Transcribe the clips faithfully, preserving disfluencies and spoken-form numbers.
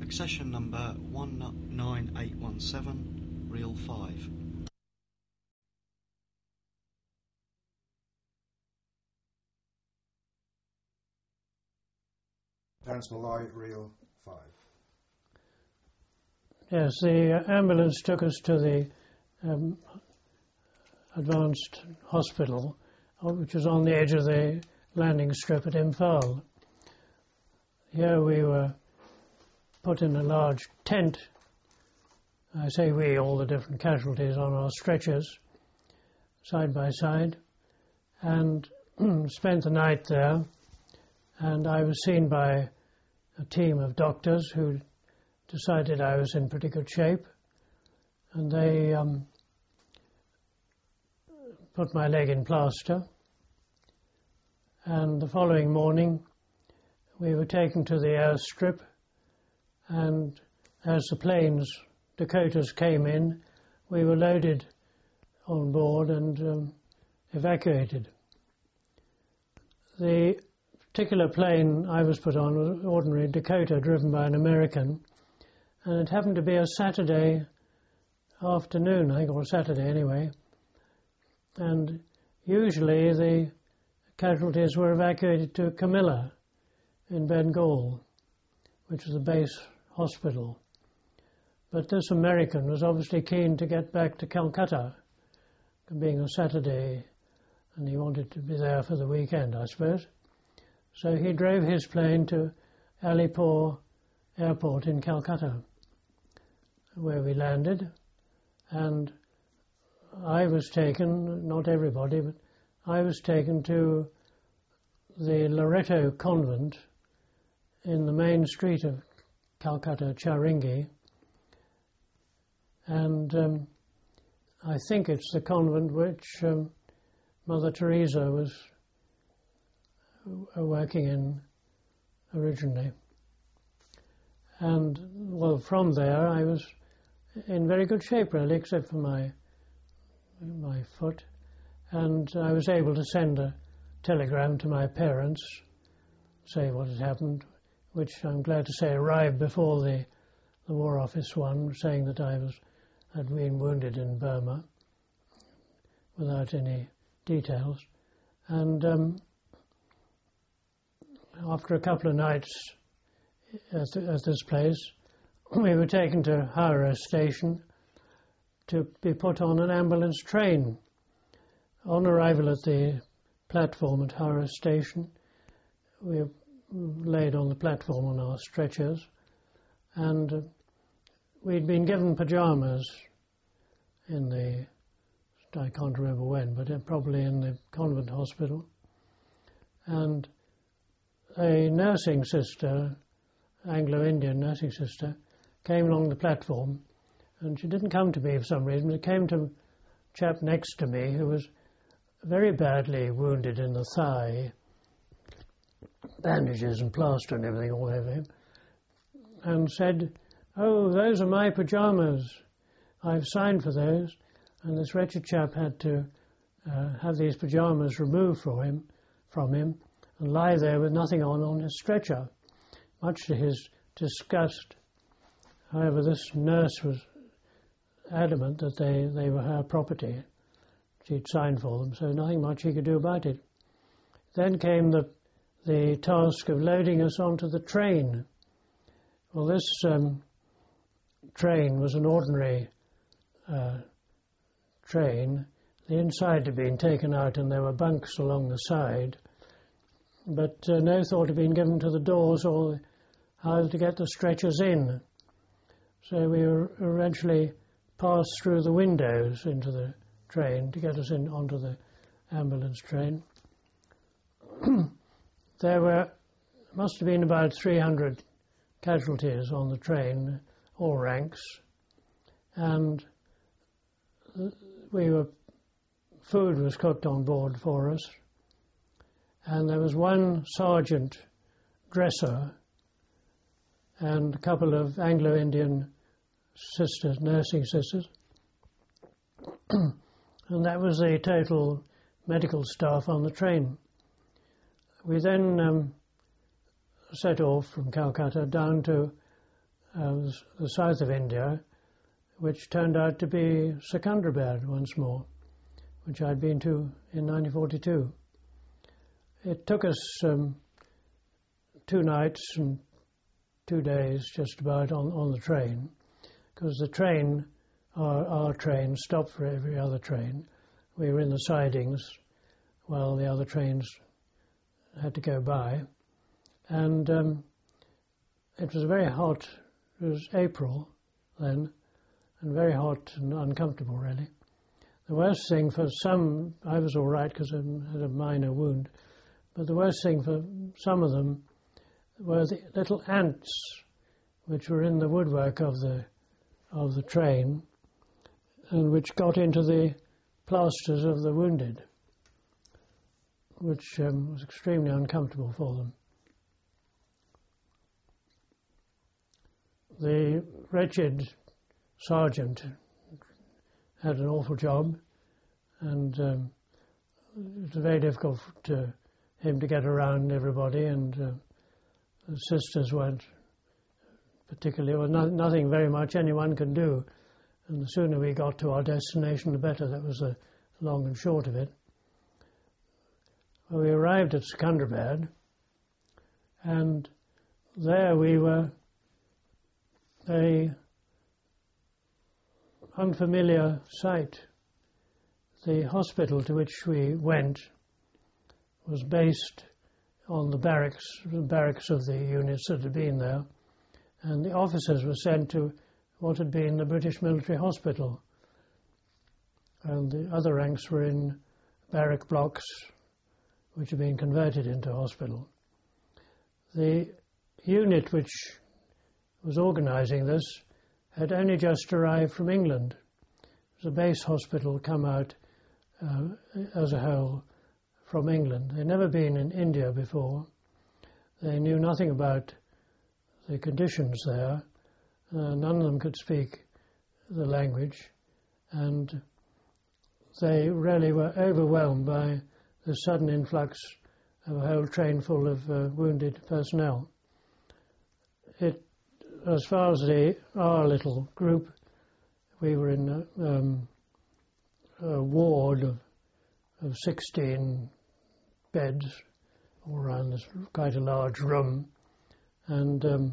accession number one nine eight one seven, reel five. Terence Malloy, reel five. Yes, the ambulance took us to the um, advanced hospital, which was on the edge of the landing strip at Imphal. Here we were put in a large tent. I say we, all the different casualties on our stretchers, side by side, and spent the night there. And I was seen by a team of doctors who decided I was in pretty good shape. And they um, put my leg in plaster. And the following morning, we were taken to the airstrip, and as the planes, Dakotas, came in, we were loaded on board and um, evacuated. The particular plane I was put on was an ordinary Dakota driven by an American, and it happened to be a Saturday afternoon, I think, or Saturday anyway, and usually the casualties were evacuated to Camilla in Bengal, which was the base hospital. But this American was obviously keen to get back to Calcutta, being a Saturday, and he wanted to be there for the weekend, I suppose. So he drove his plane to Alipore Airport in Calcutta, where we landed, and I was taken, not everybody, but I was taken to the Loreto Convent in the main street of Calcutta, Charingi, and um, I think it's the convent which um, Mother Teresa was working in originally. And, well, from there I was in very good shape, really, except for my my foot, and I was able to send a telegram to my parents, say what had happened, which I'm glad to say arrived before the, the War Office one, saying that I was had been wounded in Burma, without any details. And um, after a couple of nights at, at this place, we were taken to Howrah Station to be put on an ambulance train. On arrival at the platform at Howrah Station, we were laid on the platform on our stretchers, and uh, we'd been given pyjamas in the, I can't remember when, but probably in the convent hospital. And a nursing sister, Anglo-Indian nursing sister, came along the platform, and she didn't come to me for some reason. She came to a chap next to me who was very badly wounded in the thigh, bandages and plaster and everything all over him, and said, "Oh, those are my pyjamas. I've signed for those." And this wretched chap had to uh, have these pyjamas removed from him, from him and lie there with nothing on on his stretcher, much to his disgust. However, this nurse was adamant that they, they were her property. She'd signed for them, so nothing much he could do about it. Then came the the task of loading us onto the train. Well, this um, train was an ordinary uh, train. The inside had been taken out and there were bunks along the side, but uh, no thought had been given to the doors or how to get the stretchers in. So we were eventually passed through the windows into the train to get us in onto the ambulance train. There were, must have been about three hundred casualties on the train, all ranks, and we were, food was cooked on board for us, and there was one sergeant dresser and a couple of Anglo-Indian sisters, nursing sisters, and that was the total medical staff on the train. We then um, set off from Calcutta down to uh, the south of India, which turned out to be Secunderabad once more, which I'd been to in nineteen forty-two. It took us um, two nights and two days just about on, on the train, because the train, our, our train, stopped for every other train. We were in the sidings while the other trains had to go by. And um, it was very hot. It was April then, and very hot and uncomfortable, really. The worst thing for some, I was all right because I had a minor wound, but the worst thing for some of them were the little ants which were in the woodwork of the of the train and which got into the plasters of the wounded, which um, was extremely uncomfortable for them. The wretched sergeant had an awful job, and um, it was very difficult to him to get around everybody, and uh, the sisters weren't particularly, well, no, nothing very much anyone can do, and the sooner we got to our destination, the better. That was the long and short of it. Well, we arrived at Secunderabad, and there we were a unfamiliar sight. The hospital to which we went was based on the barracks, the barracks of the units that had been there, and the officers were sent to what had been the British military hospital, and the other ranks were in barrack blocks which had been converted into hospital. The unit which was organising this had only just arrived from England. It was a base hospital come out uh, as a whole from England. They'd never been in India before. They knew nothing about the conditions there. Uh, none of them could speak the language, and they really were overwhelmed by the sudden influx of a whole train full of uh, wounded personnel. It, as far as the, our little group, we were in a, um, a ward of, of sixteen beds all around this quite a large room, and um,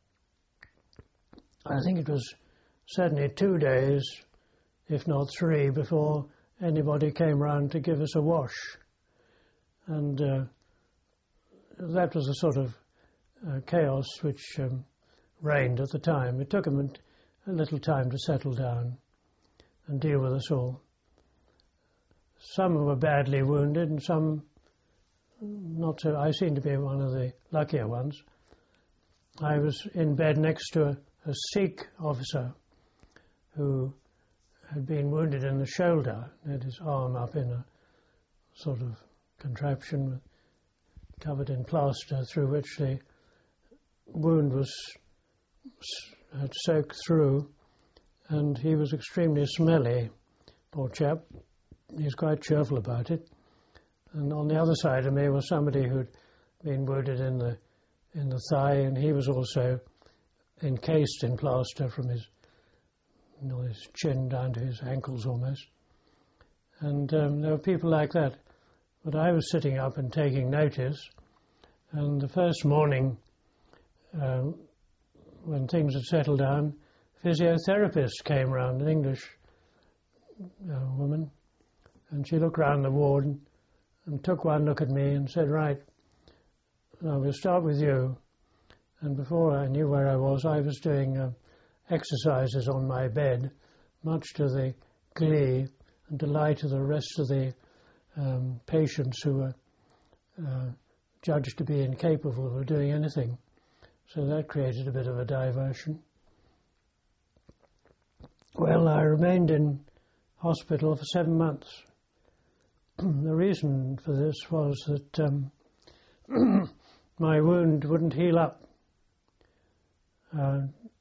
I think it was certainly two days, if not three, before anybody came round to give us a wash. And uh, that was the sort of uh, chaos which um, reigned at the time. It took them a little time to settle down and deal with us all. Some were badly wounded and some not so. I seemed to be one of the luckier ones. I was in bed next to a, a Sikh officer who had been wounded in the shoulder, had his arm up in a sort of contraption covered in plaster through which the wound was had soaked through, and he was extremely smelly, poor chap. He was quite cheerful about it. And on the other side of me was somebody who'd been wounded in the in the thigh, and he was also encased in plaster from his, you know, his chin down to his ankles almost. And um, there were people like that. But I was sitting up and taking notice, and the first morning, uh, when things had settled down, a physiotherapist came round, an English uh, woman, and she looked round the ward and, and took one look at me and said, "Right, now we'll start with you." And before I knew where I was, I was doing uh, exercises on my bed, much to the glee and delight of the rest of the um, patients who were uh, judged to be incapable of doing anything. So that created a bit of a diversion. Well, I remained in hospital for seven months. The reason for this was that um, my wound wouldn't heal up. Uh,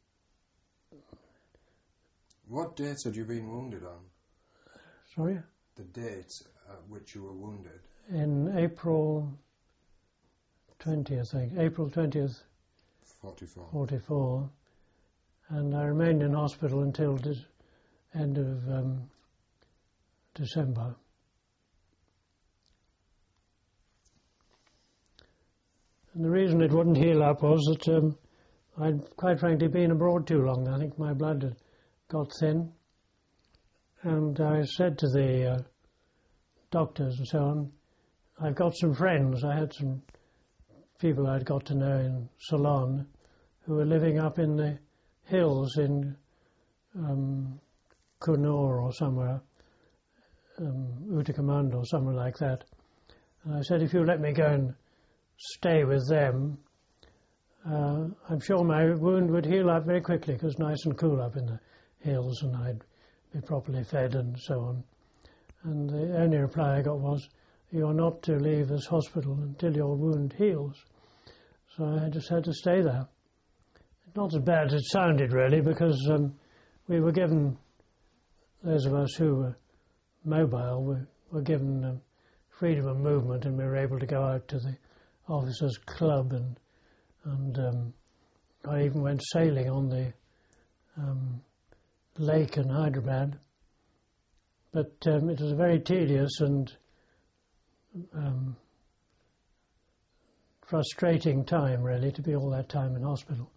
What dates had you been wounded on? sorry? The dates at which you were wounded? In April twentieth, I think, April twentieth, forty-four. forty-four, and I remained in hospital until the end of um, December. And the reason it wouldn't heal up was that um, I'd quite frankly been abroad too long. I think my blood had got thin, and I said to the uh, doctors and so on, I've got some friends. I had some people I'd got to know in Ceylon who were living up in the hills in um, Coonoor or somewhere, um, Uttakamand or somewhere like that. And I said, if you let me go and stay with them, uh, I'm sure my wound would heal up very quickly, because it's nice and cool up in the hills, and I'd be properly fed and so on. And the only reply I got was, you're not to leave this hospital until your wound heals. So I just had to stay there. Not as bad as it sounded, really, because um, we were given, those of us who were mobile, were, were given um, freedom of movement, and we were able to go out to the officers' club, and and um, I even went sailing on the um, lake in Hyderabad. But um, it was a very tedious and um, frustrating time, really, to be all that time in hospital.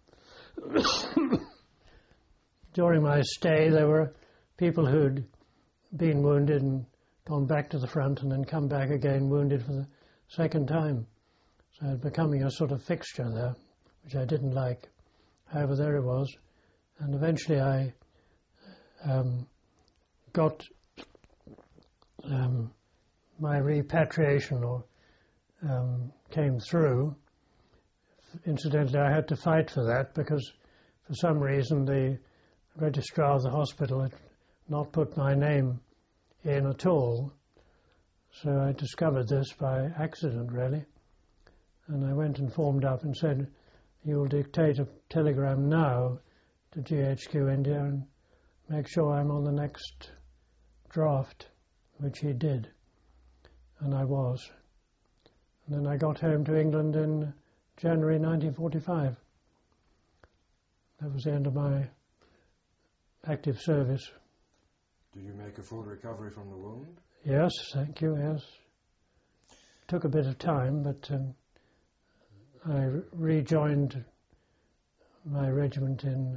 During my stay, there were people who'd been wounded and gone back to the front and then come back again wounded for the second time. So I was becoming a sort of fixture there, which I didn't like. However, there it was. And eventually I um, got um, my repatriation or um, came through. Incidentally, I had to fight for that because for some reason the registrar of the hospital had not put my name in at all. So I discovered this by accident, really. And I went and formed up and said, you will dictate a telegram now to G H Q India and make sure I'm on the next draft, which he did. And I was. And then I got home to England in January nineteen forty-five. That was the end of my active service. Did you make a full recovery from the wound? Yes, thank you, yes. Took a bit of time, but um, I re- rejoined my regiment in...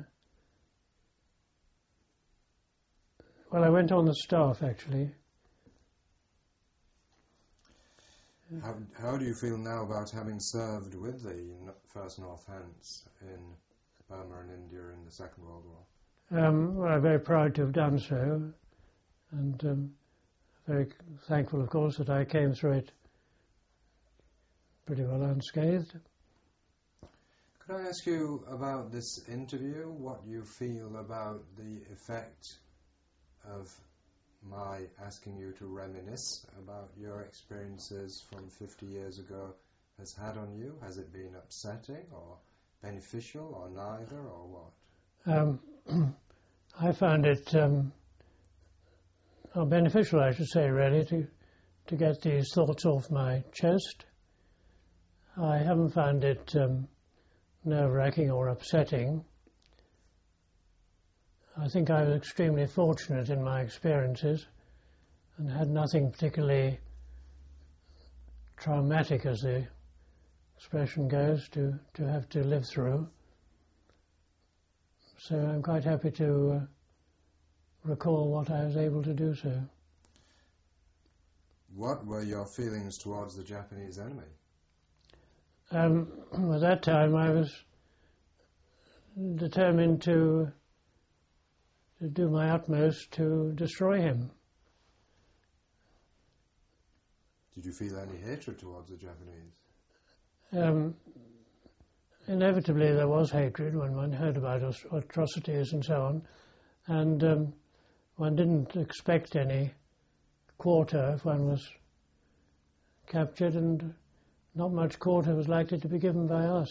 Well, I went on the staff, actually. How, how do you feel now about having served with the first North Hants in Burma and India in the Second World War? Um, well, I'm very proud to have done so, and um, very thankful, of course, that I came through it pretty well unscathed. Could I ask you about this interview, what you feel about the effect of my asking you to reminisce about your experiences from fifty years ago has had on you? Has it been upsetting or beneficial or neither, or what? Um, I found it um, well, beneficial, I should say, really, to, to get these thoughts off my chest. I haven't found it um, nerve-wracking or upsetting. I think I was extremely fortunate in my experiences and had nothing particularly traumatic, as the expression goes, to, to have to live through. So I'm quite happy to uh, recall what I was able to do so. What were your feelings towards the Japanese enemy? Um, at that time I was determined to to do my utmost to destroy him. Did you feel any hatred towards the Japanese? Um, inevitably there was hatred when one heard about atrocities and so on, and um, one didn't expect any quarter if one was captured, and not much quarter was likely to be given by us.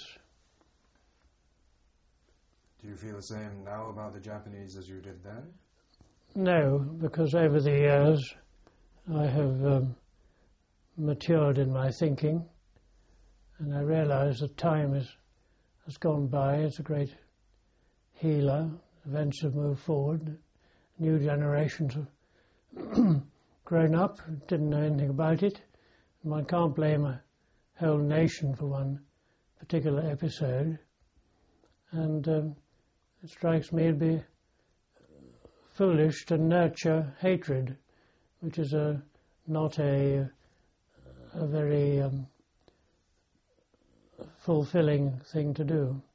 Do you feel the same now about the Japanese as you did then? No, because over the years I have um, matured in my thinking, and I realise that time is, has gone by. It's a great healer. Events have moved forward. New generations have grown up, didn't know anything about it. And one can't blame a whole nation for one particular episode. And um, it strikes me it'd be foolish to nurture hatred, which is a not a a very um, fulfilling thing to do.